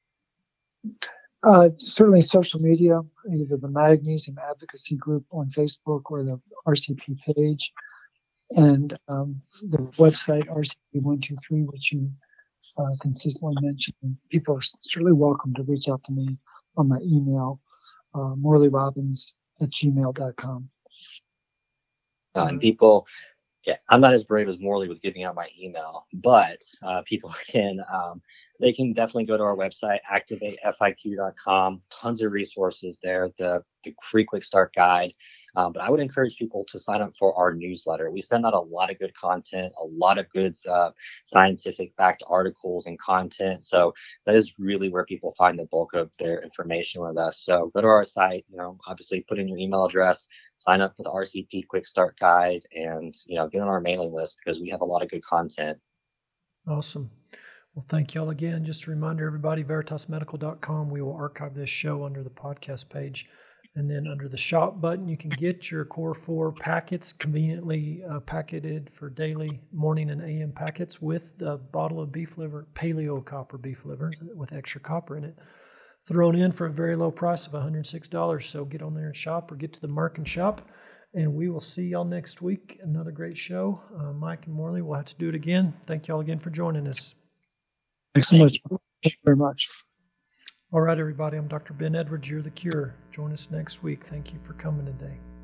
[SPEAKER 2] Certainly social media, either the Magnesium Advocacy Group on Facebook or the RCP page, and the website RCP123, which you consistently mention. People are certainly welcome to reach out to me on my email, morleyrobbins@gmail.com.
[SPEAKER 3] And people, I'm not as brave as Morley with giving out my email, but people they can definitely go to our website, activatefiq.com. Tons of resources there, the free quick start guide. But I would encourage people to sign up for our newsletter. We send out a lot of good content, a lot of good scientific backed articles and content. So that is really where people find the bulk of their information with us. So go to our site, obviously put in your email address, sign up for the RCP quick start guide, and get on our mailing list because we have a lot of good content.
[SPEAKER 1] Awesome. Well, thank y'all again. Just a reminder, everybody, veritasmedical.com. We will archive this show under the podcast page. And then under the shop button, you can get your Core 4 packets conveniently packeted for daily morning and AM packets with a bottle of beef liver, paleo copper beef liver with extra copper in it, thrown in for a very low price of $106. So get on there and shop, or get to the Merck and shop. And we will see y'all next week. Another great show. Mike and Morley, we'll have to do it again. Thank y'all again for joining us.
[SPEAKER 2] Thanks so much. Thank you very much.
[SPEAKER 1] All right, everybody. I'm Dr. Ben Edwards. You're the Cure. Join us next week. Thank you for coming today.